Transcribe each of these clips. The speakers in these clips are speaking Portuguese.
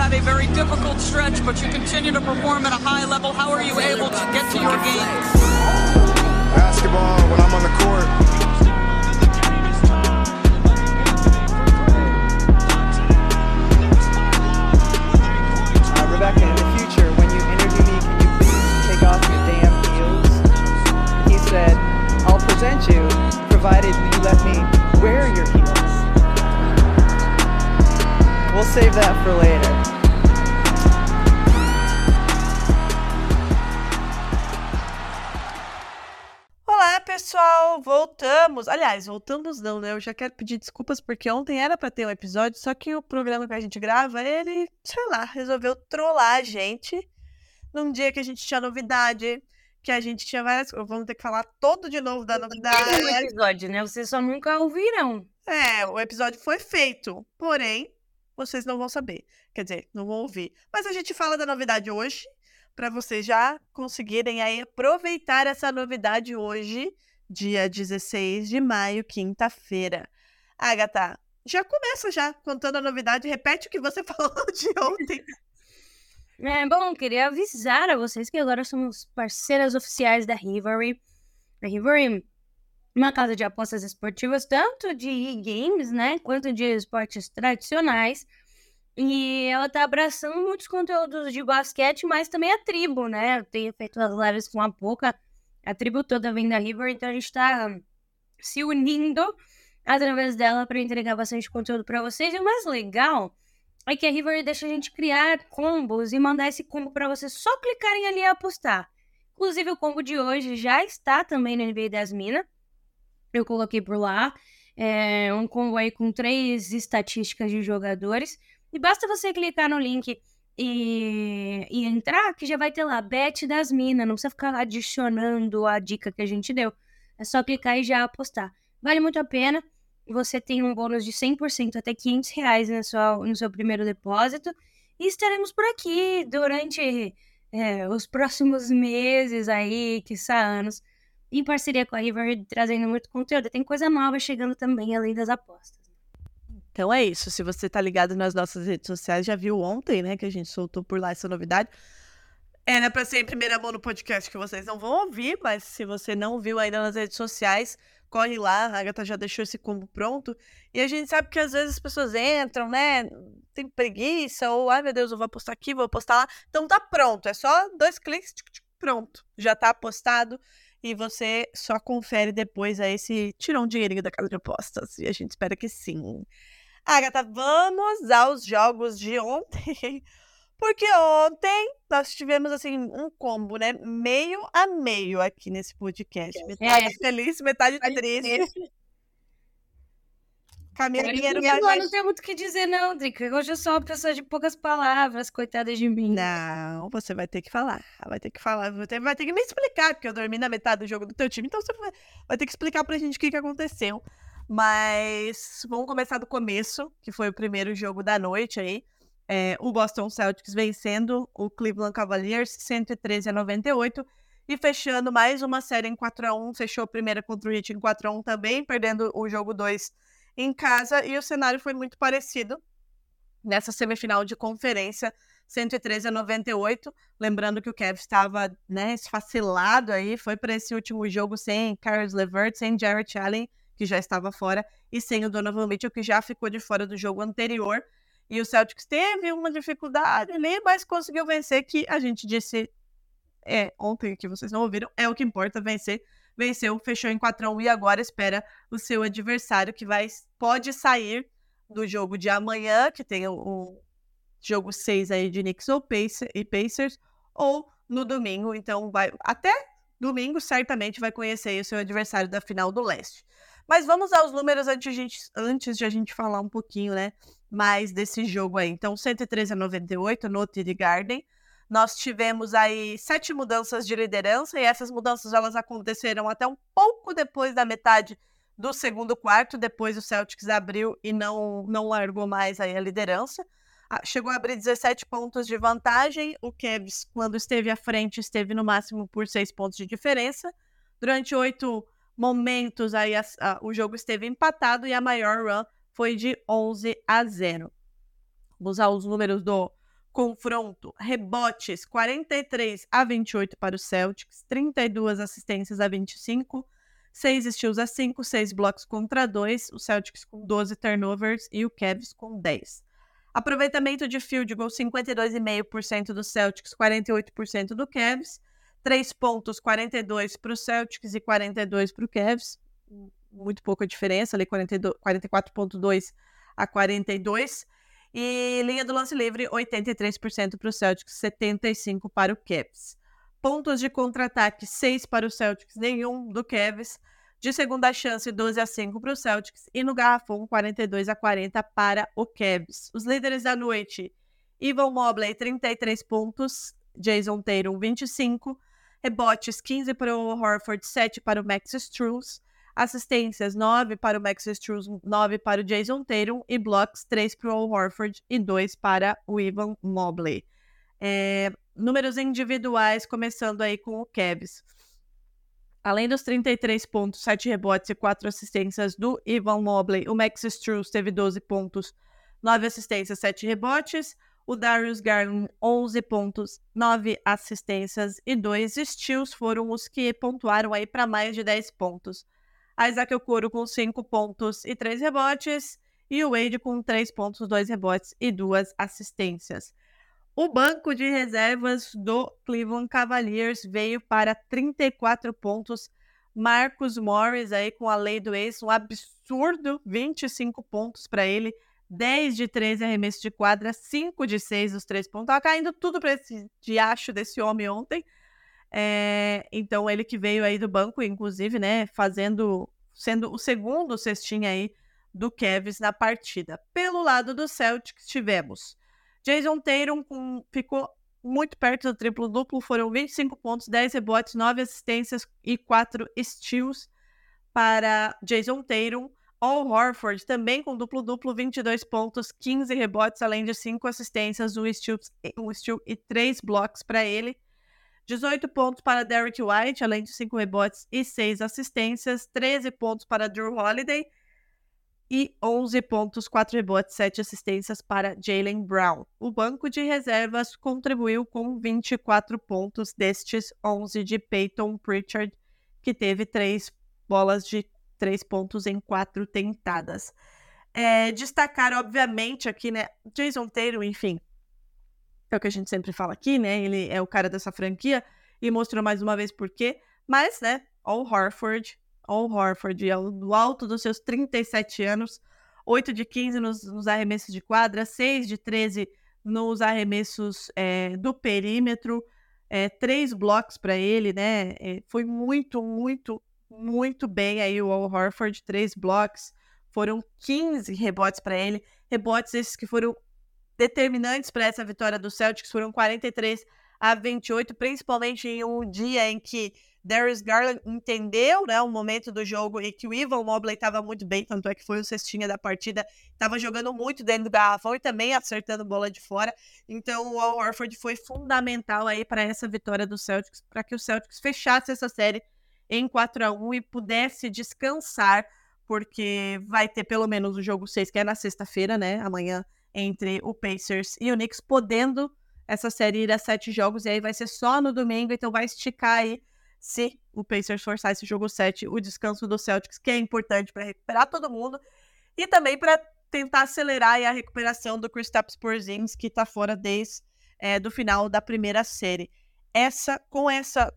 had a very difficult stretch, but you continue to perform at a high level. How are you able to get to your game? Basketball when I'm on the court. Rebecca, in the future, when you interview me, can you please take off your damn heels? He said, I'll present you, provided you let me wear your heels. We'll save that for later. Olá, pessoal! Voltamos! Aliás, voltamos não, né? Eu já quero pedir desculpas porque ontem era pra ter um episódio, só que o programa que a gente grava, ele, sei lá, resolveu trollar a gente num dia que a gente tinha novidade, que a gente tinha várias coisas. Vamos ter que falar todo de novo da novidade. Um episódio, né? Vocês só nunca ouviram. O episódio foi feito, porém, vocês não vão saber. Quer dizer, não vão ouvir. Mas a gente fala da novidade hoje, para vocês já conseguirem aí aproveitar essa novidade hoje, dia 16 de maio, quinta-feira. Agatha, já começa já contando a novidade, repete o que você falou de ontem. Bom, queria avisar a vocês que agora somos parceiras oficiais da Hivory. A Hivory é uma casa de apostas esportivas, tanto de e-games, né, quanto de esportes tradicionais. E ela tá abraçando muitos conteúdos de basquete, mas também a tribo, né? Eu tenho feito as lives com a Poca, a tribo toda vem da Hivory, então a gente tá se unindo através dela para entregar bastante conteúdo para vocês. E o mais legal é que a Hivory deixa a gente criar combos e mandar esse combo para vocês só clicarem ali e apostar. Inclusive, o combo de hoje já está também no NBA das Minas. Eu coloquei por lá. É um combo aí com 3 estatísticas de jogadores. E basta você clicar no link e entrar, que já vai ter lá, Bet das Minas. Não precisa ficar adicionando a dica que a gente deu. É só clicar e já apostar. Vale muito a pena. Você tem um bônus de 100% até R$500 no seu primeiro depósito. E estaremos por aqui durante os próximos meses aí, quiçá anos, em parceria com a Hivory, trazendo muito conteúdo. Tem coisa nova chegando também, além das apostas. Então é isso, se você tá ligado nas nossas redes sociais, já viu ontem, né, que a gente soltou por lá essa novidade. Era pra ser em primeira mão no podcast que vocês não vão ouvir, mas se você não viu ainda nas redes sociais, corre lá, a Agatha já deixou esse combo pronto. E a gente sabe que às vezes as pessoas entram, né, tem preguiça, ou ai meu Deus, eu vou apostar aqui, vou apostar lá. Então tá pronto, é só 2 cliques, pronto, já tá apostado. E você só confere depois aí se tirou um dinheirinho da casa de apostas. E a gente espera que sim. Agatha, vamos aos jogos de ontem, porque ontem nós tivemos, assim, um combo, né, meio a meio aqui nesse podcast. Metade feliz, metade triste. Camila Pinheiro vai... Não tenho muito o que dizer, não, Drica. Hoje eu sou uma pessoa de poucas palavras, coitada de mim. Não, você vai ter que falar. Vai ter que me explicar, porque eu dormi na metade do jogo do teu time, então você vai ter que explicar pra gente o que aconteceu. Mas vamos começar do começo, que foi o primeiro jogo da noite aí. O Boston Celtics vencendo o Cleveland Cavaliers 113-98 e fechando mais uma série em 4-1. Fechou a primeira contra o Heat em 4-1 também, perdendo o jogo 2 em casa. E o cenário foi muito parecido nessa semifinal de conferência 113-98. Lembrando que o Cavs estava, né, esfacilado aí, foi para esse último jogo sem Caris LeVert, sem Jarrett Allen, que já estava fora, e sem o Donovan Mitchell, que já ficou de fora do jogo anterior. E o Celtics teve uma dificuldade ali, mas conseguiu vencer, que a gente disse ontem, que vocês não ouviram, é o que importa, vencer. Venceu, fechou em 4-1 e agora espera o seu adversário, que pode sair do jogo de amanhã, que tem o jogo 6 aí de Knicks e Pacers, ou no domingo. Então, até domingo, certamente vai conhecer aí o seu adversário da final do leste. Mas vamos aos números antes de a gente falar um pouquinho, né, mais desse jogo aí. Então, 113-98 no TD Garden. Nós tivemos aí 7 mudanças de liderança, e essas mudanças elas aconteceram até um pouco depois da metade do segundo quarto. Depois o Celtics abriu e não largou mais aí a liderança. Chegou a abrir 17 pontos de vantagem. O Cavs, quando esteve à frente, esteve no máximo por 6 pontos de diferença. Durante 8 momentos aí o jogo esteve empatado e a maior run foi de 11-0. Vamos usar os números do confronto, rebotes 43-28 para o Celtics, 32 assistências a 25, 6 steals a 5, 6 blocos contra 2, o Celtics com 12 turnovers e o Cavs com 10. Aproveitamento de field goal 52,5% do Celtics, 48% do Cavs, 3 pontos 42 para o Celtics e 42 para o Cavs, muito pouca diferença, ali 44,2 a 42, e linha do lance livre 83% para o Celtics, 75% para o Cavs. Pontos de contra-ataque 6 para o Celtics, nenhum do Cavs. De segunda chance 12-5 para o Celtics e no garrafão 42-40 para o Cavs. Os líderes da noite, Evan Mobley 33 pontos, Jason Tatum 25, rebotes 15 para o Horford, 7 para o Max Strus, assistências 9 para o Max Strus, 9 para o Jason Tatum e blocos 3 para o Horford e 2 para o Evan Mobley. Números individuais, começando aí com o Cavs. Além dos 33 pontos, 7 rebotes e 4 assistências do Evan Mobley, o Max Strus teve 12 pontos, 9 assistências, 7 rebotes. O Darius Garland, 11 pontos, 9 assistências e 2 steals foram os que pontuaram aí para mais de 10 pontos. Isaac Okoro com 5 pontos e 3 rebotes. E o Wade com 3 pontos, 2 rebotes e 2 assistências. O banco de reservas do Cleveland Cavaliers veio para 34 pontos. Marcus Morris aí com a lei do ex, um absurdo, 25 pontos para ele, 10 de 13 arremesso de quadra, 5 de 6 os 3 pontos. Tava caindo tudo para esse diacho desse homem ontem. Então ele que veio aí do banco, inclusive, né, sendo o segundo cestinha aí do Cavs na partida. Pelo lado do Celtics tivemos Jason Tatum ficou muito perto do triplo-duplo, foram 25 pontos, 10 rebotes, 9 assistências e 4 steals para Jason Tatum. Al Horford também com duplo-duplo, 22 pontos, 15 rebotes, além de 5 assistências, um steal e 3 blocos para ele. 18 pontos para Derrick White, além de 5 rebotes e 6 assistências, 13 pontos para Drew Holiday e 11 pontos, 4 rebotes, 7 assistências para Jaylen Brown. O banco de reservas contribuiu com 24 pontos, destes 11 de Peyton Pritchard, que teve 3 bolas de 3 pontos em 4 tentadas. Destacar, obviamente, aqui, né, Jason Tatum, enfim, é o que a gente sempre fala aqui, né, ele é o cara dessa franquia e mostrou mais uma vez por quê, mas, né, Al Horford, no alto dos seus 37 anos, 8 de 15 nos arremessos de quadra, 6 de 13 nos arremessos do perímetro, 3 blocos para ele, né? Foi muito, muito, muito bem aí o Al Horford, 3 blocos, foram 15 rebotes para ele, rebotes esses que foram determinantes para essa vitória do Celtics, foram 43-28, principalmente em um dia em que Darius Garland entendeu, né, o momento do jogo e que o Evan Mobley estava muito bem, tanto é que foi o cestinha da partida, estava jogando muito dentro do garrafão e também acertando bola de fora. Então o Al Horford foi fundamental aí para essa vitória do Celtics, para que o Celtics fechasse essa série em 4-1 e pudesse descansar, porque vai ter pelo menos o jogo 6, que é na sexta-feira, né, amanhã, entre o Pacers e o Knicks, podendo essa série ir a 7 jogos, e aí vai ser só no domingo, então vai esticar aí, se o Pacers forçar esse jogo 7, o descanso do Celtics, que é importante para recuperar todo mundo, e também para tentar acelerar aí a recuperação do Kristaps Porzingis, que está fora desde do final da primeira série. Com essa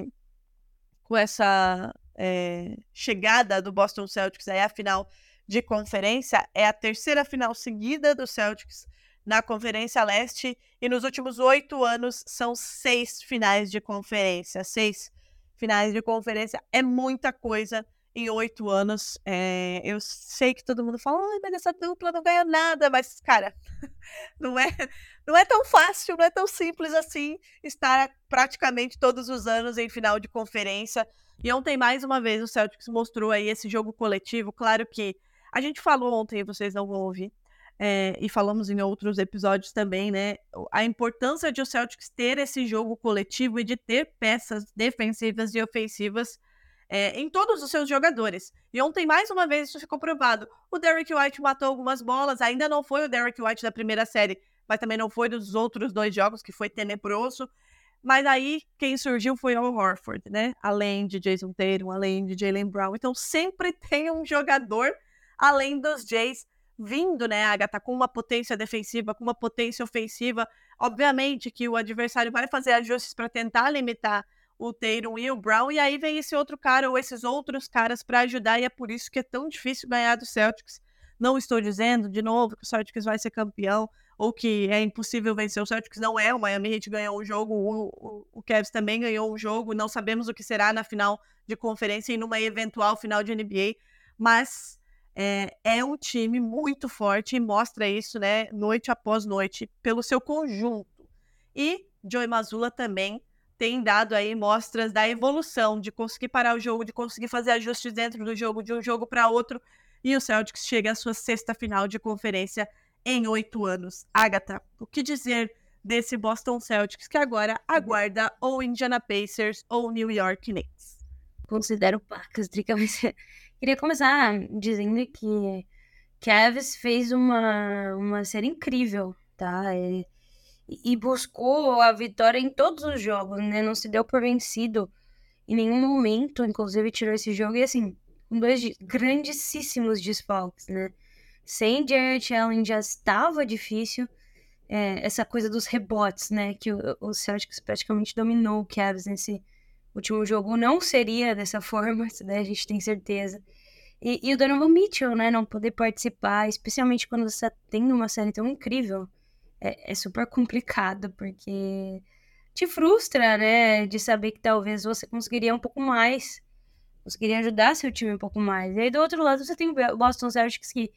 chegada do Boston Celtics aí à final de conferência, é a terceira final seguida do Celtics na Conferência Leste, e nos últimos 8 anos são 6 finais de conferência. 6 finais de conferência é muita coisa em 8 anos. Eu sei que todo mundo fala, mas essa dupla não ganha nada, mas, cara, não é tão fácil, não é tão simples assim estar praticamente todos os anos em final de conferência. E ontem, mais uma vez, o Celtics mostrou aí esse jogo coletivo. Claro que a gente falou ontem, vocês não vão ouvir, e falamos em outros episódios também, né, a importância de o Celtics ter esse jogo coletivo e de ter peças defensivas e ofensivas em todos os seus jogadores. E ontem, mais uma vez, isso ficou provado. O Derrick White matou algumas bolas, ainda não foi o Derrick White da primeira série, mas também não foi dos outros 2 jogos, que foi tenebroso. Mas aí, quem surgiu foi o Al Horford, né? Além de Jason Tatum, além de Jaylen Brown. Então, sempre tem um jogador, além dos Jays, vindo, né, Agatha, com uma potência defensiva, com uma potência ofensiva. Obviamente que o adversário vai fazer ajustes para tentar limitar o Tatum e o Brown, e aí vem esse outro cara ou esses outros caras para ajudar, e é por isso que é tão difícil ganhar do Celtics. Não estou dizendo, de novo, que o Celtics vai ser campeão, ou que é impossível vencer o Celtics, não é. O Miami Heat ganhou um jogo, o Cavs também ganhou um jogo, não sabemos o que será na final de conferência e numa eventual final de NBA, mas é um time muito forte e mostra isso, né, noite após noite, pelo seu conjunto. E Joe Mazzulla também tem dado aí mostras da evolução, de conseguir parar o jogo, de conseguir fazer ajustes dentro do jogo, de um jogo para outro, e o Celtics chega à sua 6ª final de conferência em 8 anos. Agatha, o que dizer desse Boston Celtics que agora aguarda ou Indiana Pacers ou New York Knicks? Considero pacas, Drica, mas queria começar dizendo que Cavs fez uma série incrível, tá? E buscou a vitória em todos os jogos, né? Não se deu por vencido em nenhum momento, inclusive tirou esse jogo, e assim, com 2 grandíssimos desfalques, né? Sem Jarrett Allen já estava difícil, essa coisa dos rebotes, né? Que o Celtics praticamente dominou o Cavs nesse último jogo. Não seria dessa forma, né? A gente tem certeza. E o Donovan Mitchell, né? Não poder participar, especialmente quando você tem uma série tão incrível, é super complicado, porque te frustra, né? De saber que talvez você conseguiria um pouco mais, conseguiria ajudar seu time um pouco mais. E aí, do outro lado, você tem o Boston Celtics que,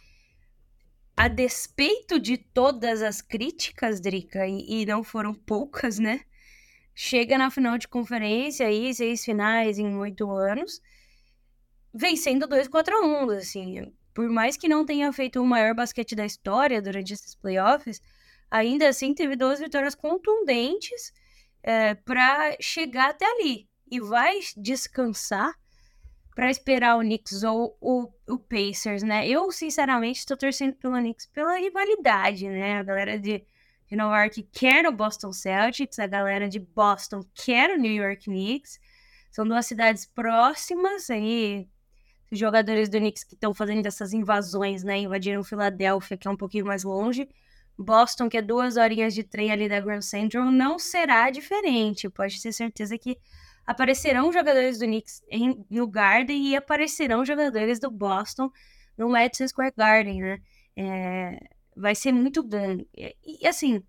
a despeito de todas as críticas, Drica, e não foram poucas, né? Chega na final de conferência aí, 6 finais em 8 anos, vencendo 2-4-1, assim. Por mais que não tenha feito o maior basquete da história durante esses playoffs, ainda assim teve 2 vitórias contundentes para chegar até ali. E vai descansar para esperar o Knicks ou o Pacers, né? Eu, sinceramente, estou torcendo pelo Knicks pela rivalidade, né? A galera de Nova York quer o Boston Celtics, a galera de Boston quer o New York Knicks. São 2 cidades próximas, aí os jogadores do Knicks que estão fazendo essas invasões, né? Invadiram Filadélfia, que é um pouquinho mais longe. Boston, que é 2 horinhas de trem ali da Grand Central, não será diferente. Pode ter certeza que aparecerão jogadores do Knicks no Garden e aparecerão jogadores do Boston no Madison Square Garden, né? Vai ser muito grande. E assim,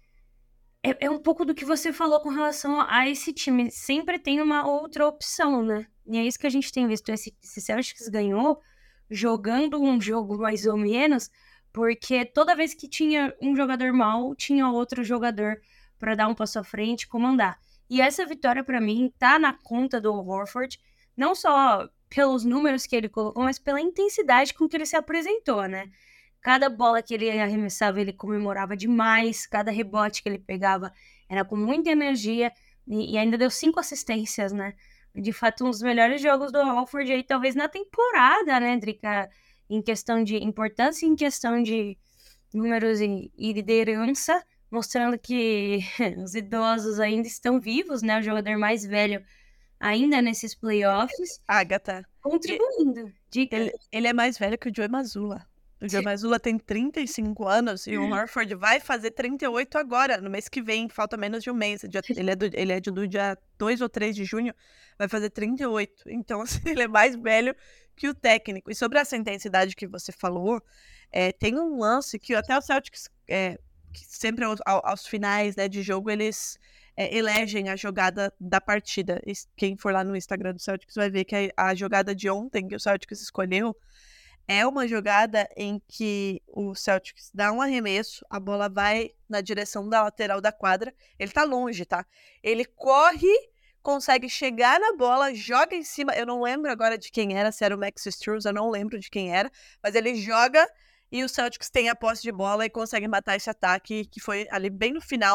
é um pouco do que você falou com relação a esse time. Sempre tem uma outra opção, né? E é isso que a gente tem visto. Esse Celtics ganhou jogando um jogo mais ou menos, porque toda vez que tinha um jogador mal, tinha outro jogador para dar um passo à frente e comandar. E essa vitória, para mim, tá na conta do Horford, não só pelos números que ele colocou, mas pela intensidade com que ele se apresentou, né? Cada bola que ele arremessava, ele comemorava demais, cada rebote que ele pegava era com muita energia, e ainda deu 5 assistências, né? De fato, um dos melhores jogos do Horford aí, talvez na temporada, né, Drica? Em questão de importância, em questão de números e liderança, mostrando que os idosos ainda estão vivos, né? O jogador mais velho ainda nesses playoffs. Agatha, contribuindo. Ele é mais velho que o Joe Mazzulla. O Joe Mazzulla tem 35 anos e o Horford vai fazer 38 agora, no mês que vem, falta menos de um mês. Ele é do dia 2 ou 3 de junho, vai fazer 38. Então, assim, ele é mais velho que o técnico. E sobre essa intensidade que você falou, tem um lance que até o Celtics, que sempre aos finais, né, de jogo, eles elegem a jogada da partida. E quem for lá no Instagram do Celtics vai ver que a jogada de ontem que o Celtics escolheu é uma jogada em que o Celtics dá um arremesso, a bola vai na direção da lateral da quadra, ele tá longe, tá? Ele corre, consegue chegar na bola, joga em cima, eu não lembro agora de quem era, se era o Max Struz, eu não lembro de quem era, mas ele joga e o Celtics tem a posse de bola e consegue matar esse ataque, que foi ali bem no final,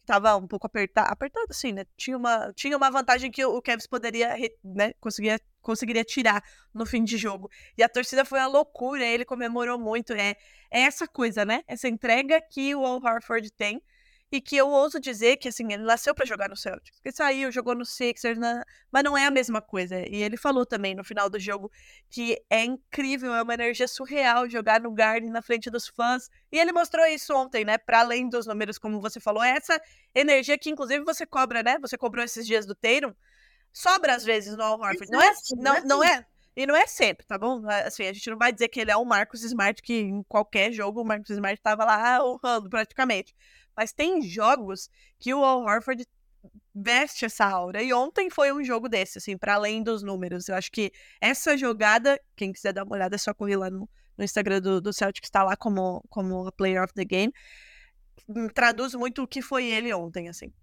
tava um pouco apertado assim, né? Tinha uma vantagem que o Cavs poderia, né, conseguiria tirar no fim de jogo. E a torcida foi uma loucura, ele comemorou muito. É essa coisa, né? Essa entrega que o Al Horford tem. E que eu ouso dizer que, assim, ele nasceu pra jogar no Celtics. Ele saiu, jogou no Sixers, mas não é a mesma coisa. E ele falou também no final do jogo que é incrível, é uma energia surreal jogar no Garden na frente dos fãs. E ele mostrou isso ontem, né? Pra além dos números, como você falou, essa energia que, inclusive, você cobra, né? Você cobrou esses dias do Tatum. Sobra às vezes no Al Horford. Não é. E não é sempre, tá bom? Assim, a gente não vai dizer que ele é um Marcus Smart, que em qualquer jogo o Marcus Smart tava lá honrando praticamente. Mas tem jogos que o Al Horford veste essa aura. E ontem foi um jogo desse, assim, para além dos números. Eu acho que essa jogada, quem quiser dar uma olhada, é só correr lá no Instagram do Celtics, está lá como a Player of the Game. Traduz muito o que foi ele ontem, assim.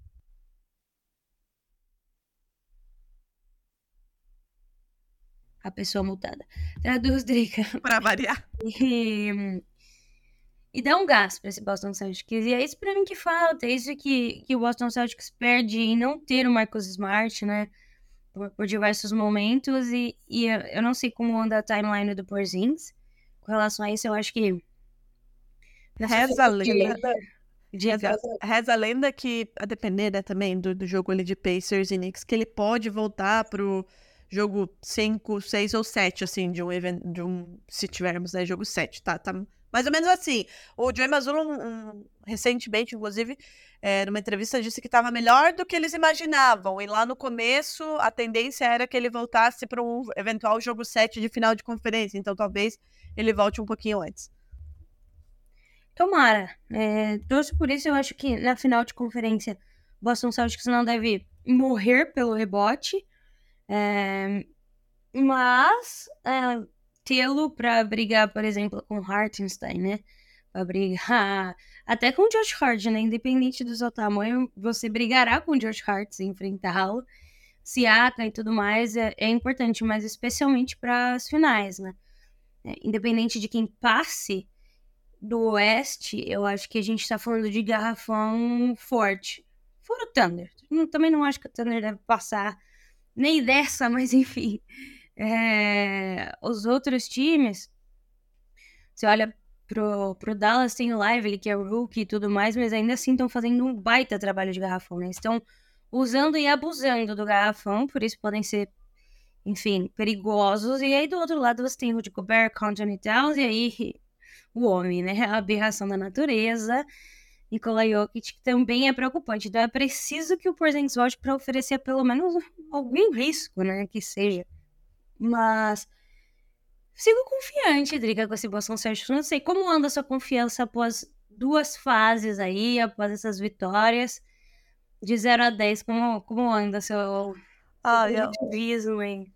A pessoa multada. Traduz, Drica. Para variar. E dá um gás para esse Boston Celtics. E é isso para mim que falta. É isso que o Boston Celtics perde em não ter o Marcus Smart, né? Por diversos momentos. E eu não sei como anda a timeline do Porzingis. Com relação a isso, eu acho que... Reza a lenda que, a depender, né, também do jogo ali de Pacers e Knicks, que ele pode voltar pro jogo 5, 6 ou 7, assim, de um se tivermos, né, jogo 7, tá mais ou menos assim. O Joey Mazzulla, recentemente, inclusive, numa entrevista, disse que estava melhor do que eles imaginavam. E lá no começo, a tendência era que ele voltasse para um eventual jogo 7 de final de conferência. Então, talvez ele volte um pouquinho antes. Tomara. Torço por isso. Eu acho que na final de conferência, Boston Celtics não deve morrer pelo rebote. Mas... tê-lo para brigar, por exemplo, com Hartenstein, né? Para brigar até com o Josh Hart, né? Independente do seu tamanho, você brigará com o Josh Hart se enfrentá-lo. Siaka e tudo mais é importante, mas especialmente para as finais, né? Independente de quem passe do Oeste, eu acho que a gente tá falando de garrafão forte. Fora o Thunder. Também não acho que o Thunder deve passar nem dessa, mas enfim... os outros times, você olha pro Dallas, tem o Lively, que é o rookie e tudo mais, mas ainda assim estão fazendo um baita trabalho de garrafão, né? Estão usando e abusando do garrafão, por isso podem ser, enfim, perigosos. E aí do outro lado você tem Rudy Gobert, Anthony Towns, e aí o homem, né? A aberração da natureza, Nikola Jokic, que também é preocupante. Então é preciso que o Porzingis volte para oferecer pelo menos algum risco, né? Que seja. Mas sigo confiante, Drica, com esse Boston Celtics. Não sei como anda a sua confiança após 2 fases aí, após essas vitórias. De 0 a 10, como anda seu positivismo, hein?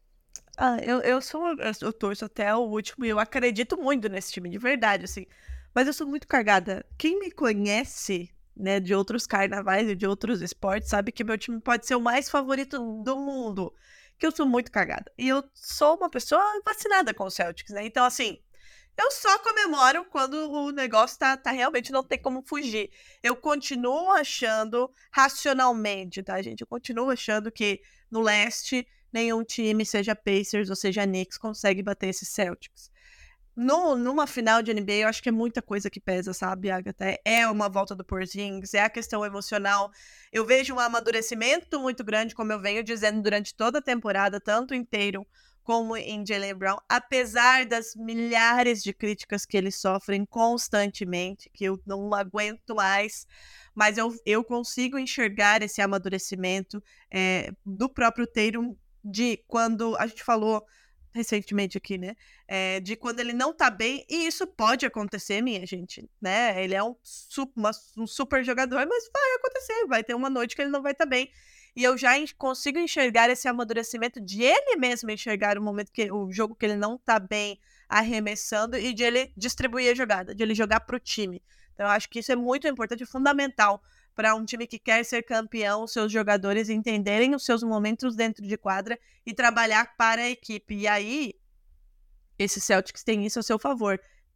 Eu torço até o último e eu acredito muito nesse time, de verdade, assim. Mas eu sou muito cargada. Quem me conhece, né, de outros carnavais e de outros esportes, sabe que meu time pode ser o mais favorito do mundo. Que eu sou muito cagada. E eu sou uma pessoa vacinada com o Celtics, né? Então, assim, eu só comemoro quando o negócio tá realmente não tem como fugir. Eu continuo achando, racionalmente, tá, gente? Eu continuo achando que no leste, nenhum time, seja Pacers ou seja Knicks, consegue bater esses Celtics. Numa final de NBA, eu acho que é muita coisa que pesa, sabe, Agatha? É uma volta do Porzingis, é a questão emocional. Eu vejo um amadurecimento muito grande, como eu venho dizendo durante toda a temporada, tanto em Tatum como em Jaylen Brown, apesar das milhares de críticas que eles sofrem constantemente, que eu não aguento mais, mas eu consigo enxergar esse amadurecimento do próprio Tatum, de quando a gente falou recentemente aqui, né, de quando ele não tá bem, e isso pode acontecer, minha gente, né, ele é um super jogador, mas vai acontecer, vai ter uma noite que ele não vai estar bem, e eu já consigo enxergar esse amadurecimento de ele mesmo enxergar o jogo que ele não tá bem arremessando, e de ele distribuir a jogada, de ele jogar pro time. Então eu acho que isso é muito importante e fundamental para um time que quer ser campeão, seus jogadores entenderem os seus momentos dentro de quadra e trabalhar para a equipe. E aí, esse Celtics tem isso a seu favor.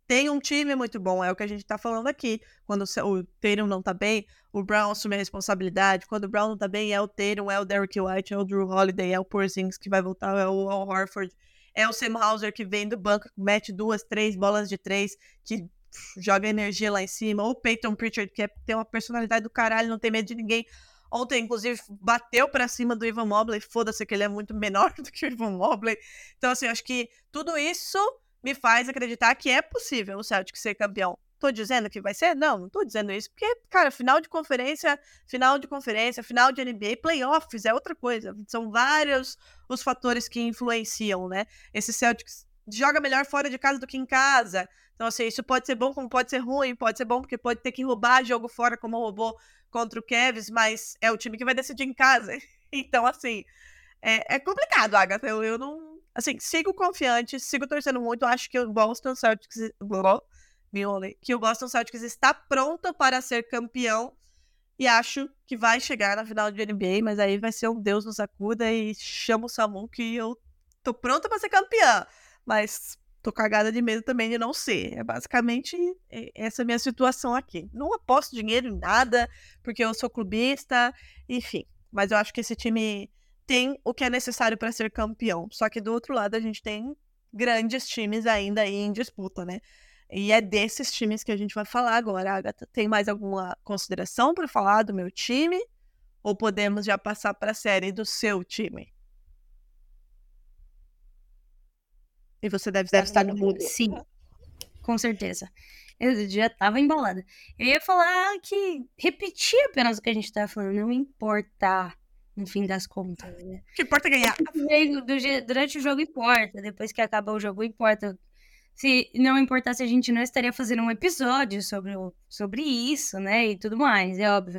tem um time muito bom, é o que a gente tá falando aqui. Quando o Tatum não tá bem, o Brown assume a responsabilidade. Quando o Brown não tá bem, é o Tatum, é o Derrick White, é o Drew Holiday, é o Porzingis que vai voltar, é o Al Horford, é o Sam Hauser que vem do banco, mete 2, 3 bolas de 3, que joga energia lá em cima. Ou o Peyton Pritchard, que tem uma personalidade do caralho, não tem medo de ninguém. Ontem, inclusive, bateu pra cima do Evan Mobley. Foda-se que ele é muito menor do que o Evan Mobley. Então, assim, acho que tudo isso me faz acreditar que é possível o Celtics ser campeão. Tô dizendo que vai ser? Não tô dizendo isso. Porque, cara, final de conferência, final de NBA, playoffs é outra coisa. São vários os fatores que influenciam, né? Esse Celtics joga melhor fora de casa do que em casa. Então, assim, isso pode ser bom como pode ser ruim. Pode ser bom porque pode ter que roubar jogo fora como roubou contra o Cavs, mas é o time que vai decidir em casa. Então, assim, é complicado, Agatha. Eu não... Assim, sigo confiante, sigo torcendo muito. Acho que o Boston Celtics está pronto para ser campeão. E acho que vai chegar na final de NBA, mas aí vai ser um Deus nos acuda e chama o Samu que eu tô pronta para ser campeã. Mas tô cagada de medo também de não ser. É basicamente essa minha situação aqui. Não aposto dinheiro em nada, porque eu sou clubista, enfim. Mas eu acho que esse time tem o que é necessário para ser campeão. Só que do outro lado a gente tem grandes times ainda aí em disputa, né? E é desses times que a gente vai falar agora, Agatha. Tem mais alguma consideração para falar do meu time? Ou podemos já passar para a série do seu time? E você deve estar no mudo. Sim, com certeza. Eu já tava embalada. Eu ia falar que repetir apenas o que a gente tava falando, não importa, no fim das contas, né? O que importa é ganhar. Durante o jogo importa, depois que acaba o jogo importa. Se não importasse, a gente não estaria fazendo um episódio sobre isso, né? E tudo mais, é óbvio.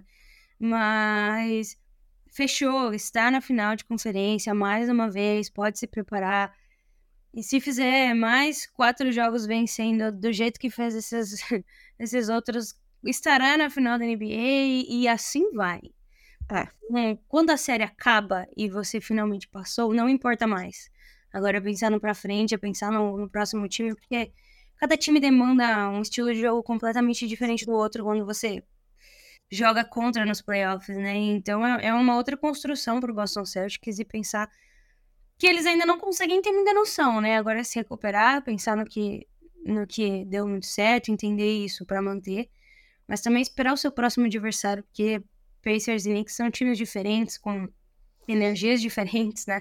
Mas fechou, está na final de conferência mais uma vez, pode se preparar. E se fizer mais 4 jogos vencendo do jeito que fez esses outros, estará na final da NBA e assim vai. Quando a série acaba e você finalmente passou, não importa mais. Agora, pensando pra frente, é pensar no próximo time, porque cada time demanda um estilo de jogo completamente diferente do outro quando você joga contra nos playoffs, né? Então, é uma outra construção pro Boston Celtics e pensar que eles ainda não conseguem ter muita noção, né? Agora, se recuperar, pensar no que deu muito certo, entender isso pra manter, mas também esperar o seu próximo adversário, porque Pacers e Knicks são times diferentes, com energias diferentes, né?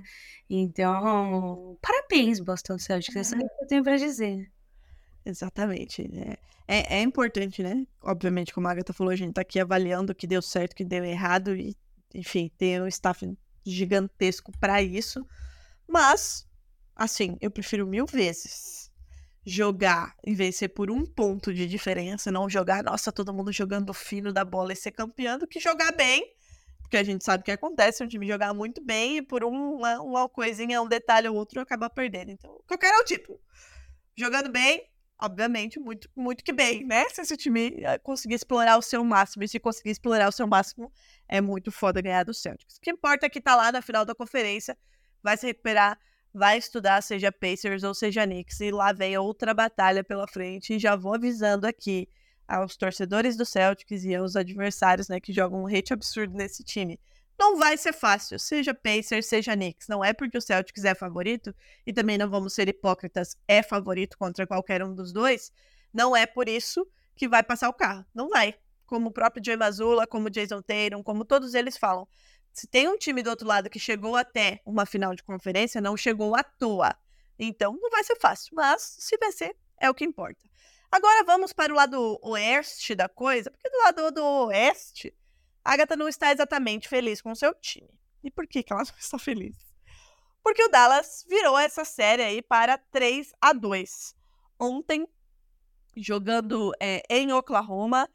Então, parabéns, Boston Celtics. É isso que eu tenho pra dizer. Exatamente. É importante, né? Obviamente, como a Agatha falou, a gente tá aqui avaliando o que deu certo, o que deu errado e, enfim, tem um staff gigantesco pra isso. Mas, assim, eu prefiro 1000 vezes jogar e vencer por 1 ponto de diferença, não jogar, nossa, todo mundo jogando fino da bola e ser campeão, do que jogar bem. Porque a gente sabe o que acontece, um time jogar muito bem e por uma coisinha, um detalhe ou outro, acabar perdendo. Então, o que eu quero é o título. Jogando bem, obviamente, muito, muito que bem, né? Se esse time conseguir explorar o seu máximo, e se conseguir explorar o seu máximo, é muito foda ganhar do Celtics. O que importa é que tá lá na final da conferência, vai se recuperar, vai estudar, seja Pacers ou seja Knicks, e lá vem outra batalha pela frente, e já vou avisando aqui aos torcedores do Celtics e aos adversários, né, que jogam um hate absurdo nesse time. Não vai ser fácil, seja Pacers, seja Knicks. Não é porque o Celtics é favorito, e também não vamos ser hipócritas, é favorito contra qualquer um dos dois, não é por isso que vai passar o carro. Não vai. Como o próprio Joey Mazzulla, como o Jason Tatum, como todos eles falam. Se tem um time do outro lado que chegou até uma final de conferência, não chegou à toa. Então, não vai ser fácil, mas se vencer, é o que importa. Agora vamos para o lado oeste da coisa, porque do lado do oeste, a Agatha não está exatamente feliz com o seu time. E por que ela não está feliz? Porque o Dallas virou essa série aí para 3-2. Ontem, jogando em Oklahoma,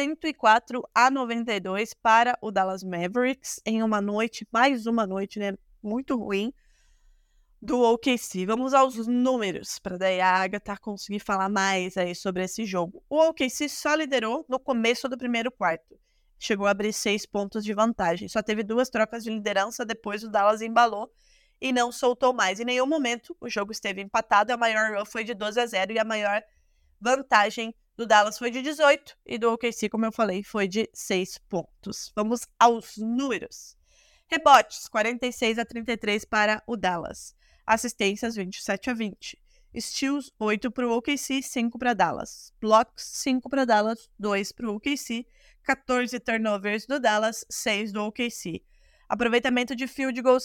104-92 para o Dallas Mavericks, em uma noite, mais uma noite, né, muito ruim, do OKC. Vamos aos números, para daí a Agatha conseguir falar mais aí sobre esse jogo. O OKC só liderou no começo do primeiro quarto. Chegou a abrir 6 pontos de vantagem. Só teve 2 trocas de liderança, depois o Dallas embalou e não soltou mais. Em nenhum momento o jogo esteve empatado. A maior run foi de 12-0 e a maior vantagem do Dallas foi de 18 e do OKC, como eu falei, foi de 6 pontos. Vamos aos números. Rebotes, 46-33 para o Dallas. Assistências, 27-20. Steals, 8 para o OKC, 5 para Dallas. Blocks, 5 para Dallas, 2 para o OKC. 14 turnovers do Dallas, 6 do OKC. Aproveitamento de field goal,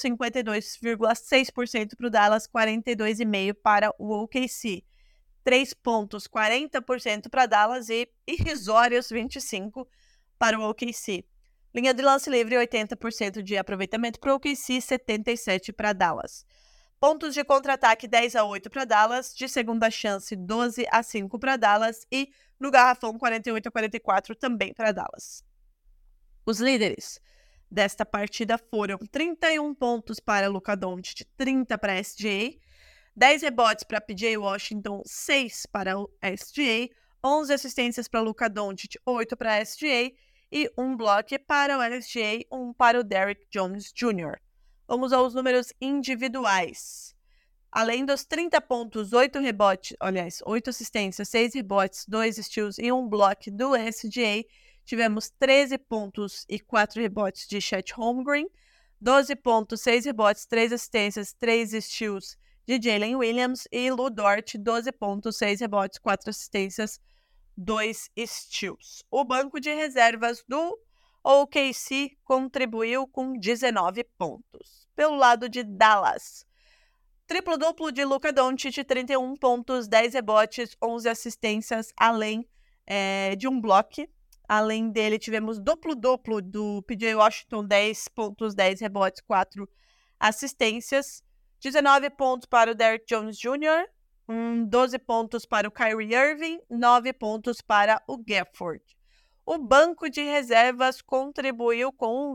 52,6% para o Dallas, 42,5% para o OKC. 3 pontos, 40% para Dallas e irrisórios 25% para o OKC. Linha de lance livre, 80% de aproveitamento para o OKC, 77% para Dallas. Pontos de contra-ataque, 10-8 para Dallas. De segunda chance, 12-5 para Dallas. E no garrafão, 48-44 também para Dallas. Os líderes desta partida foram 31 pontos para Luka Doncic, 30 para SGA. 10 rebotes para PJ Washington, 6 para o SGA, 11 assistências para Luka Doncic, 8 para SGA e 1 bloco para o SGA, 1 para o Derrick Jones Jr. Vamos aos números individuais. Além dos 30 pontos, 8 assistências, 6 rebotes, 2 steals e 1 bloco do SGA, tivemos 13 pontos e 4 rebotes de Chet Holmgren, 12 pontos, 6 rebotes, 3 assistências, 3 steals de Jalen Williams e Lu Dort, 12 pontos, 6 rebotes, 4 assistências, 2 steals. O banco de reservas do OKC contribuiu com 19 pontos. Pelo lado de Dallas, triplo-duplo de Luka Doncic, 31 pontos, 10 rebotes, 11 assistências, além de um bloco. Além dele, tivemos duplo-duplo do PJ Washington, 10 pontos, 10 rebotes, 4 assistências. 19 pontos para o Derrick Jones Jr., 12 pontos para o Kyrie Irving, 9 pontos para o Gafford. O banco de reservas contribuiu com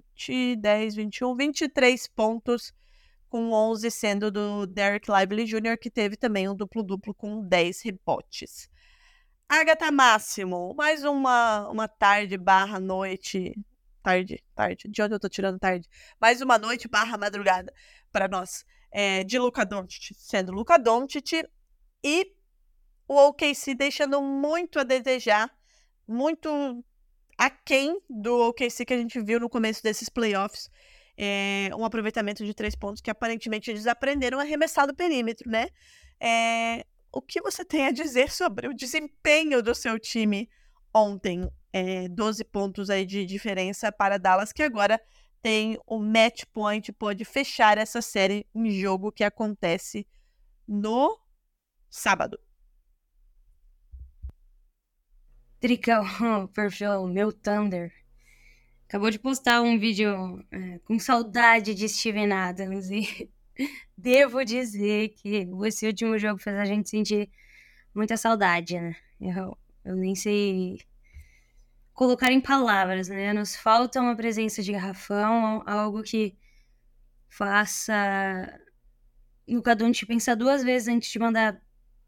23 pontos, com 11 sendo do Derrick Lively Jr., que teve também um duplo-duplo com 10 rebotes. Agatha Máximo, mais uma tarde/noite, tarde, de onde eu tô tirando tarde? Mais uma noite/madrugada para nós, de Luka Doncic, sendo Luka Doncic, e o OKC deixando muito a desejar, muito aquém do OKC que a gente viu no começo desses playoffs, um aproveitamento de 3 pontos que aparentemente eles aprenderam a arremessar do perímetro, né? O que você tem a dizer sobre o desempenho do seu time ontem? 12 pontos aí de diferença para Dallas, que agora tem o match point, pode fechar essa série em jogo que acontece no sábado. Tricão, o perfil Meu Thunder acabou de postar um vídeo com saudade de Steven Adams e devo dizer que esse último jogo fez a gente sentir muita saudade, né? Eu nem sei colocar em palavras, né? Nos falta uma presença de garrafão, algo que faça Luka Doncic pensar 2 vezes antes de mandar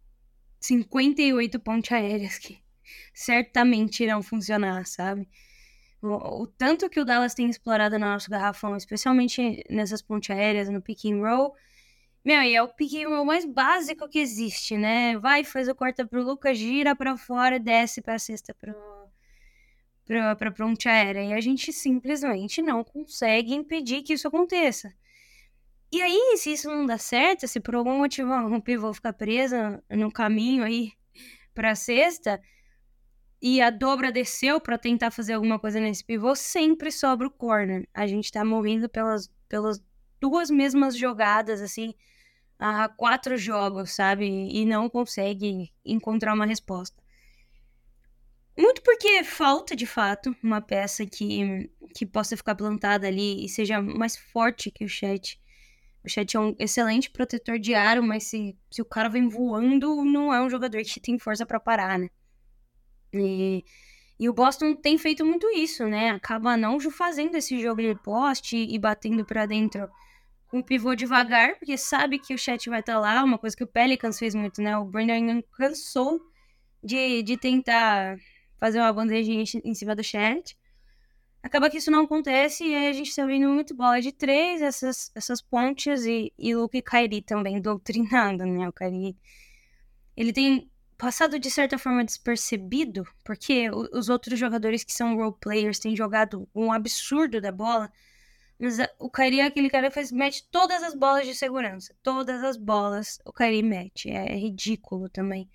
58 pontes aéreas que certamente irão funcionar, sabe? O tanto que o Dallas tem explorado no nosso garrafão, especialmente nessas pontes aéreas, no pick and roll, e é o pick and roll mais básico que existe, né? Vai, faz o corta pro Luka, gira pra fora, desce pra cesta pra ponte aérea. E a gente simplesmente não consegue impedir que isso aconteça. E aí, se isso não dá certo, se por algum motivo um pivô ficar preso no caminho aí pra cesta e a dobra desceu pra tentar fazer alguma coisa nesse pivô, sempre sobra o corner. A gente tá morrendo pelas 2 mesmas jogadas, assim, há 4 jogos, sabe? E não consegue encontrar uma resposta. Muito porque falta, de fato, uma peça que possa ficar plantada ali e seja mais forte que o Chet. O Chet é um excelente protetor de aro, mas se o cara vem voando, não é um jogador que tem força pra parar, né? E o Boston tem feito muito isso, né? Acaba não fazendo esse jogo de poste e batendo pra dentro com o pivô devagar, porque sabe que o Chet vai estar lá, uma coisa que o Pelicans fez muito, né? O Brandon Ingram cansou de tentar fazer uma bandejinha em cima do Chet. Acaba que isso não acontece e aí a gente tá vendo muito bola de 3, essas pontes e Luka e Kyrie também doutrinando, né? O Kyrie, ele tem passado de certa forma despercebido, porque os outros jogadores que são role players têm jogado um absurdo da bola, mas o Kyrie é aquele cara que mete todas as bolas de segurança. Todas as bolas o Kyrie mete. É ridículo também.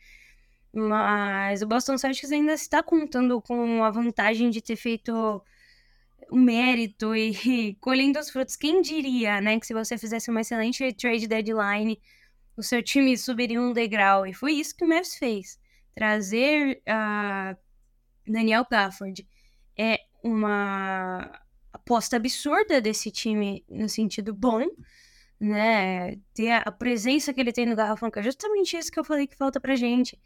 Mas o Boston Celtics ainda está contando com a vantagem de ter feito o mérito e colhendo os frutos. Quem diria, né, que se você fizesse uma excelente trade deadline, o seu time subiria um degrau. E foi isso que o Mavs fez. Trazer Daniel Gafford é uma aposta absurda desse time no sentido bom, né? Ter a presença que ele tem no garrafão, que é justamente isso que eu falei que falta pra gente.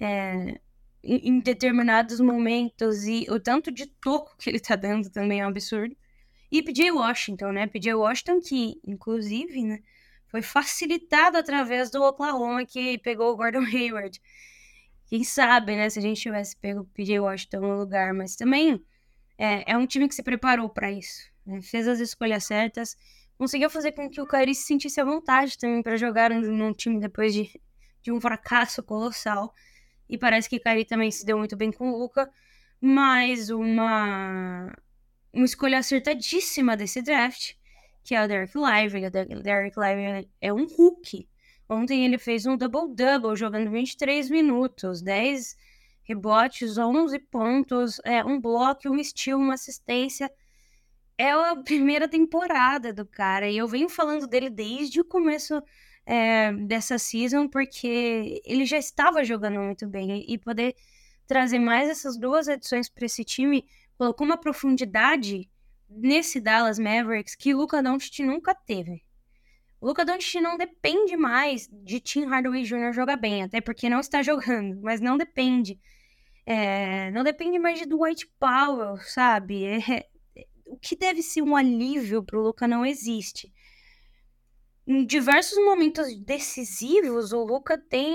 Em determinados momentos, e o tanto de toco que ele tá dando também é um absurdo. E PJ Washington, né? PJ Washington que, inclusive, né, foi facilitado através do Oklahoma que pegou o Gordon Hayward. Quem sabe, né, se a gente tivesse pego o PJ Washington no lugar, mas também é um time que se preparou para isso, né? Fez as escolhas certas, conseguiu fazer com que o Kyrie se sentisse à vontade também para jogar num time depois de um fracasso colossal. E parece que o Kyrie também se deu muito bem com o Luka, mas uma escolha acertadíssima desse draft, que é o Dereck Lively. O Dereck Lively é um rookie. Ontem ele fez um double-double, jogando 23 minutos, 10 rebotes, 11 pontos, um bloco, um steal, uma assistência. É a primeira temporada do cara, e eu venho falando dele desde o começo dessa season, porque ele já estava jogando muito bem, e poder trazer mais essas duas adições para esse time colocou uma profundidade nesse Dallas Mavericks que o Luka Doncic nunca teve. O Luka Doncic não depende mais de Tim Hardaway Jr. jogar bem, até porque não está jogando, mas não depende. Não depende mais de Dwight Powell, sabe? O que deve ser um alívio para o Luka não existe. Em diversos momentos decisivos, o Luka tem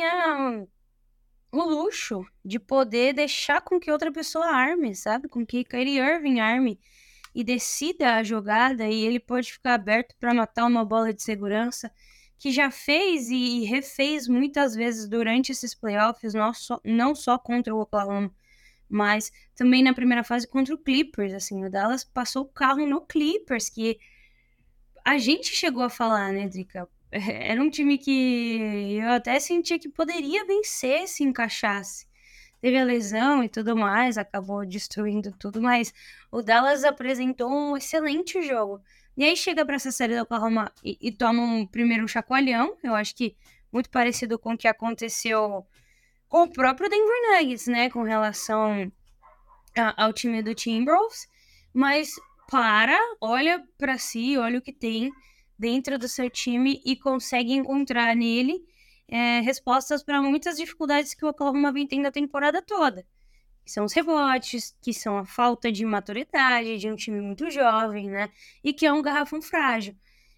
o luxo de poder deixar com que outra pessoa arme, sabe? Com que Kyrie Irving arme e decida a jogada, e ele pode ficar aberto para matar uma bola de segurança, que já fez e refez muitas vezes durante esses playoffs, não só contra o Oklahoma, mas também na primeira fase contra o Clippers. Assim, o Dallas passou o carro no Clippers, que a gente chegou a falar, né, Drica? Era um time que eu até sentia que poderia vencer se encaixasse. Teve a lesão e tudo mais, acabou destruindo tudo, mas o Dallas apresentou um excelente jogo. E aí chega para essa série do Oklahoma e toma um primeiro chacoalhão, eu acho que muito parecido com o que aconteceu com o próprio Denver Nuggets, né, com relação ao time do Timberwolves, mas olha para si, olha o que tem dentro do seu time e consegue encontrar nele respostas para muitas dificuldades que o Oklahoma vem tendo a temporada toda. Que são os rebotes, que são a falta de maturidade de um time muito jovem, né? E que é um garrafão frágil.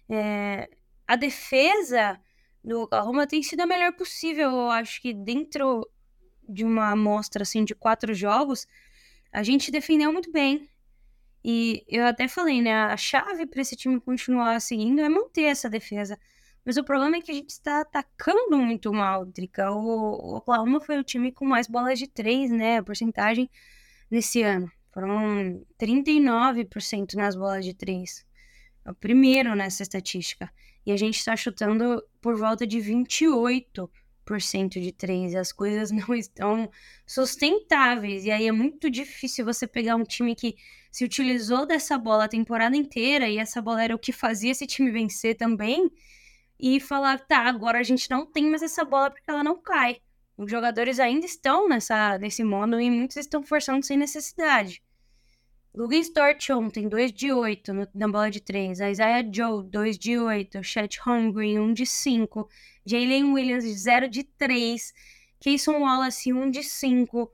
A defesa do Oklahoma tem sido a melhor possível. Eu acho que dentro de uma amostra assim, de 4 jogos, a gente defendeu muito bem. E eu até falei, né? A chave para esse time continuar seguindo é manter essa defesa. Mas o problema é que a gente está atacando muito mal, Drica. O Oklahoma foi o time com mais bolas de 3, né? A porcentagem nesse ano. Foram 39% nas bolas de 3. É o primeiro nessa estatística. E a gente está chutando por volta de 28% de 3. E as coisas não estão sustentáveis. E aí é muito difícil você pegar um time que se utilizou dessa bola a temporada inteira, e essa bola era o que fazia esse time vencer também, e falar, agora a gente não tem mais essa bola porque ela não cai. Os jogadores ainda estão nesse modo e muitos estão forçando sem necessidade. Logan Stort ontem, 2 de 8 na bola de 3. Isaiah Joe, 2 de 8. Chet Holmgren, 1 de 5. Jalen Williams, 0 de 3. Kayson Wallace, 1 de 5.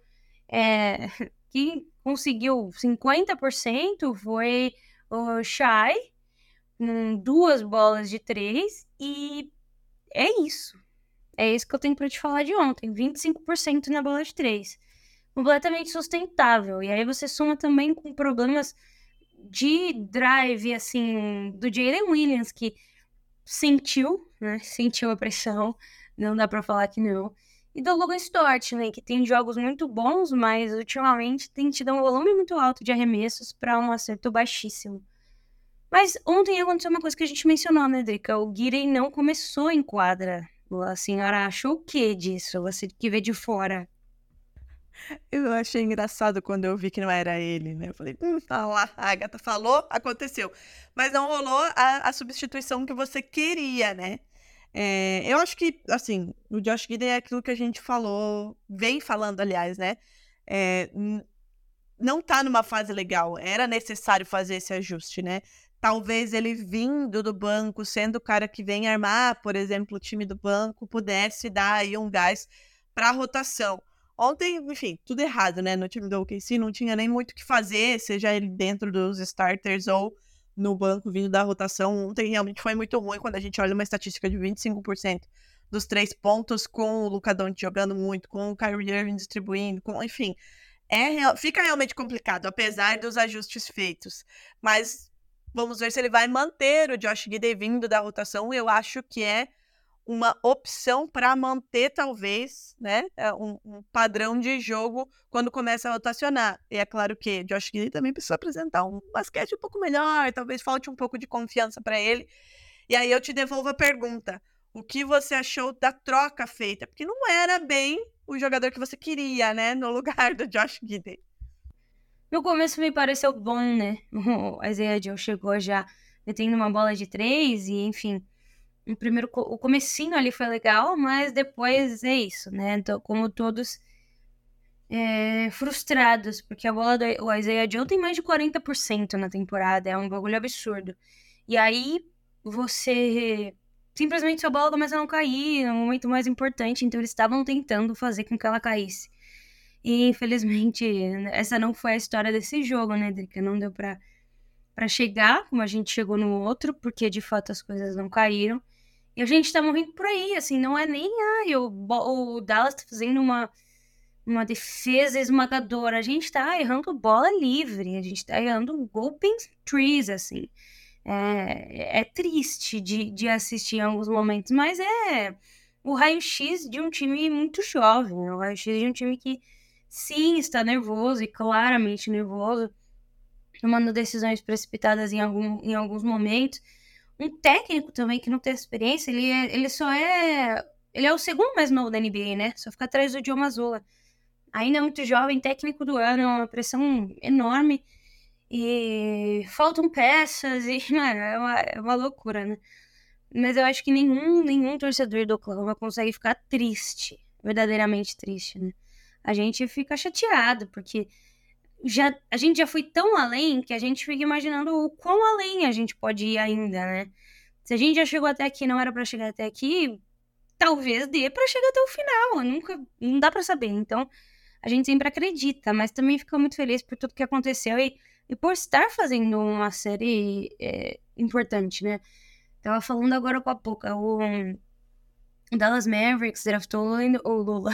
Que conseguiu 50% foi o Shai, com 2 bolas de 3, e é isso. É isso que eu tenho pra te falar de ontem. 25% na bola de 3. Completamente sustentável. E aí você soma também com problemas de drive, assim, do Jalen Williams, que sentiu, né? Sentiu a pressão. Não dá pra falar que não. e do Logan Stort, né, que tem jogos muito bons, mas ultimamente tem tido um volume muito alto de arremessos para um acerto baixíssimo. Mas ontem aconteceu uma coisa que a gente mencionou, né, Drica? O Giddey não começou em quadra. A senhora achou o que disso? Você que vê de fora. Eu achei engraçado quando eu vi que não era ele, né? Eu falei, tá lá, a Agatha falou, aconteceu. Mas não rolou a substituição que você queria, né? Eu acho que, assim, o Josh Giddey é aquilo que a gente falou, vem falando, aliás, né? Não tá numa fase legal, era necessário fazer esse ajuste, né? Talvez ele vindo do banco, sendo o cara que vem armar, por exemplo, o time do banco, pudesse dar aí um gás pra rotação. Ontem, enfim, tudo errado, né? No time do OKC não tinha nem muito o que fazer, seja ele dentro dos starters ou no banco vindo da rotação. Ontem realmente foi muito ruim quando a gente olha uma estatística de 25% dos 3 pontos, com o Luka Doncic jogando muito, com o Kyrie Irving distribuindo, enfim. Fica realmente complicado, apesar dos ajustes feitos. Mas vamos ver se ele vai manter o Josh Giddey vindo da rotação. Eu acho que é uma opção para manter, talvez, né, um padrão de jogo quando começa a rotacionar. E é claro que Josh Giddey também precisa apresentar um basquete um pouco melhor, talvez falte um pouco de confiança para ele. E aí eu te devolvo a pergunta: o que você achou da troca feita? Porque não era bem o jogador que você queria, né, no lugar do Josh Giddey. No começo me pareceu bom, né? O Isaiah Joe chegou já metendo uma bola de 3 e, enfim, o comecinho ali foi legal, mas depois é isso, né? Então, como todos frustrados, porque a bola do Isaiah Joe tem mais de 40% na temporada, é um bagulho absurdo. E aí, simplesmente sua bola começa a não cair no momento mais importante, então eles estavam tentando fazer com que ela caísse. E, infelizmente, essa não foi a história desse jogo, né, Drica? Não deu pra chegar como a gente chegou no outro, porque, de fato, as coisas não caíram. E a gente tá morrendo por aí, assim, não é nem o Dallas tá fazendo uma defesa esmagadora. A gente tá errando bola livre, a gente tá errando open threes, assim. É triste de assistir em alguns momentos, mas é o raio-x de um time muito jovem, o raio-x de um time que, sim, está nervoso e claramente nervoso, tomando decisões precipitadas em alguns momentos. Um técnico também que não tem experiência, ele é o segundo mais novo da NBA, né? Só fica atrás do Joe Mazzulla. Ainda é muito jovem, técnico do ano, é uma pressão enorme. E faltam peças, e, mano, é uma loucura, né? Mas eu acho que nenhum torcedor do Oklahoma consegue ficar triste, verdadeiramente triste, né? A gente fica chateado, porque a gente já foi tão além que a gente fica imaginando o quão além a gente pode ir ainda, né? Se a gente já chegou até aqui, não era pra chegar até aqui, talvez dê pra chegar até o final. Não dá pra saber. Então, a gente sempre acredita, mas também fica muito feliz por tudo que aconteceu e por estar fazendo uma série importante, né? Tava falando agora há pouco, o Dallas Mavericks draftou o Lula.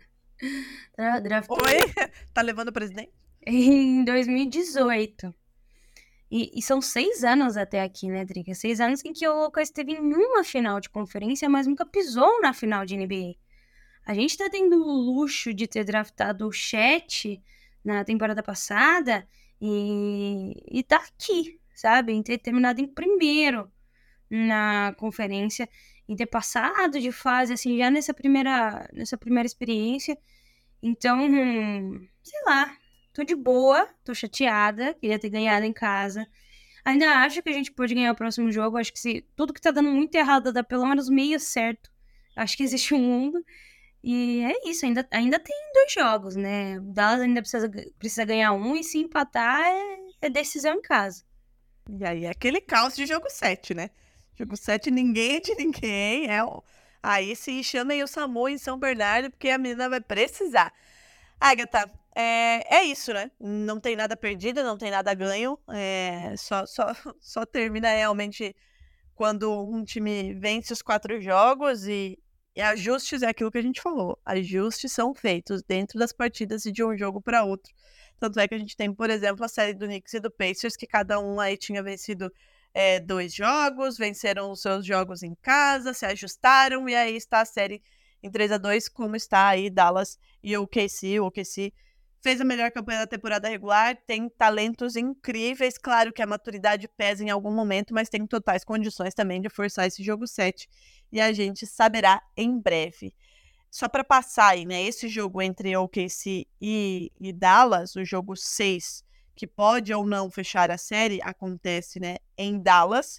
Oi? Tá levando o presidente? Em 2018. E são 6 anos até aqui, né, Drica? 6 anos em que o Lucas esteve em uma final de conferência, mas nunca pisou na final de NBA. A gente tá tendo o luxo de ter draftado o Chet na temporada passada e tá aqui, sabe? Em ter terminado em primeiro na conferência, em ter passado de fase, assim, já nessa primeira experiência. Então, sei lá, tô de boa, tô chateada, queria ter ganhado em casa. Ainda acho que a gente pode ganhar o próximo jogo, acho que se tudo que tá dando muito errado dá pelo menos meio certo, acho que existe um mundo. E é isso, ainda tem 2 jogos, né? O Dallas ainda precisa ganhar um, e se empatar é decisão em casa. E aí é aquele caos de jogo 7, né? Jogo 7, ninguém é de ninguém. Aí se chamem o SAMU em São Bernardo, porque a menina vai precisar. Agatha, é isso, né? Não tem nada perdido, não tem nada ganho. Só termina realmente quando um time vence os 4 jogos e ajustes é aquilo que a gente falou. Ajustes são feitos dentro das partidas e de um jogo para outro. Tanto é que a gente tem, por exemplo, a série do Knicks e do Pacers, que cada um aí tinha vencido 2 jogos, venceram os seus jogos em casa, se ajustaram, e aí está a série em 3-2, como está aí Dallas e o OKC. O OKC fez a melhor campanha da temporada regular, tem talentos incríveis, claro que a maturidade pesa em algum momento, mas tem totais condições também de forçar esse jogo 7, e a gente saberá em breve. Só para passar aí, né, esse jogo entre OKC e Dallas, o jogo 6, que pode ou não fechar a série, acontece, né, em Dallas,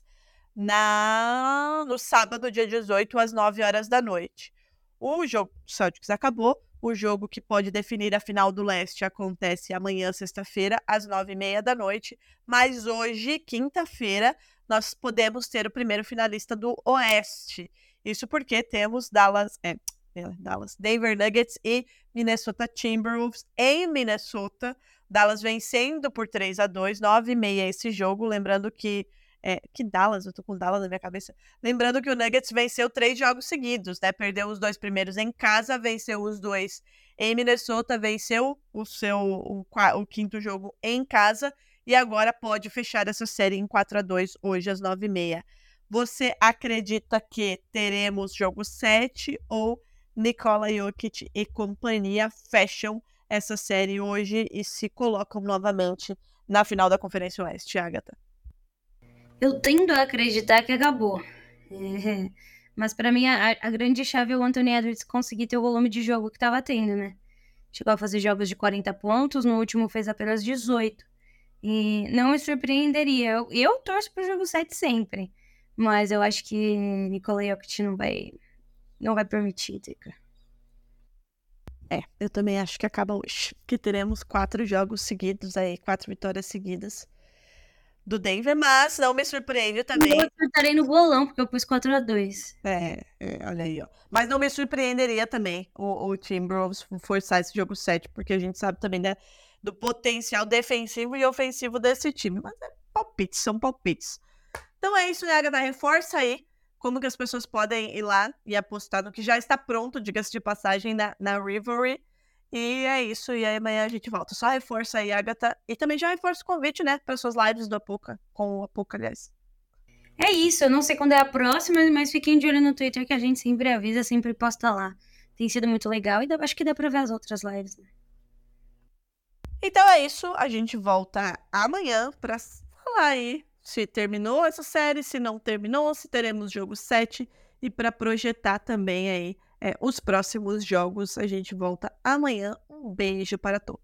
no sábado, dia 18, às 9 horas da noite. O jogo Celtics acabou, o jogo que pode definir a final do leste acontece amanhã, sexta-feira, às 9h30 da noite, mas hoje, quinta-feira, nós podemos ter o primeiro finalista do oeste. Isso porque temos Denver Nuggets e Minnesota Timberwolves em Minnesota. Dallas vencendo por 3-2, 9h30 esse jogo. Lembrando que Dallas, eu tô com Dallas na minha cabeça. Lembrando que o Nuggets venceu 3 jogos seguidos, né? Perdeu os 2 primeiros em casa, venceu os 2 em Minnesota, venceu o quinto jogo em casa e agora pode fechar essa série em 4-2 hoje às 9h30. Você acredita que teremos jogo 7 ou Nikola Jokic e companhia fecham essa série hoje e se colocam novamente na final da Conferência Oeste, Agatha? Eu tendo a acreditar que acabou. Mas pra mim a grande chave é o Anthony Edwards conseguir ter o volume de jogo que tava tendo, né? Chegou a fazer jogos de 40 pontos, no último fez apenas 18. E não me surpreenderia. Eu torço pro jogo 7 sempre. Mas eu acho que Nikola Jokic não vai permitir, Teca. Eu também acho que acaba hoje. Que teremos 4 jogos seguidos aí, 4 vitórias seguidas do Denver, mas não me surpreende também. Eu acertarei no bolão, porque eu pus 4-2. Olha aí, ó. Mas não me surpreenderia também o Timberwolves forçar esse jogo 7, porque a gente sabe também, né, do potencial defensivo e ofensivo desse time. Mas palpites, são palpites. Então é isso, né, Agatha? Reforça aí como que as pessoas podem ir lá e apostar no que já está pronto, diga-se de passagem, na Rivalry. E é isso, e aí amanhã a gente volta. Só reforça aí, Agatha. E também já reforça o convite, né, para suas lives do Apoca, com o Apoca, aliás. É isso, eu não sei quando é a próxima, mas fiquem de olho no Twitter que a gente sempre avisa, sempre posta lá. Tem sido muito legal e acho que dá pra ver as outras lives, né? Então é isso, a gente volta amanhã pra falar aí se terminou essa série, se não terminou, se teremos jogo 7 e para projetar também aí os próximos jogos. A gente volta amanhã. Um beijo para todos.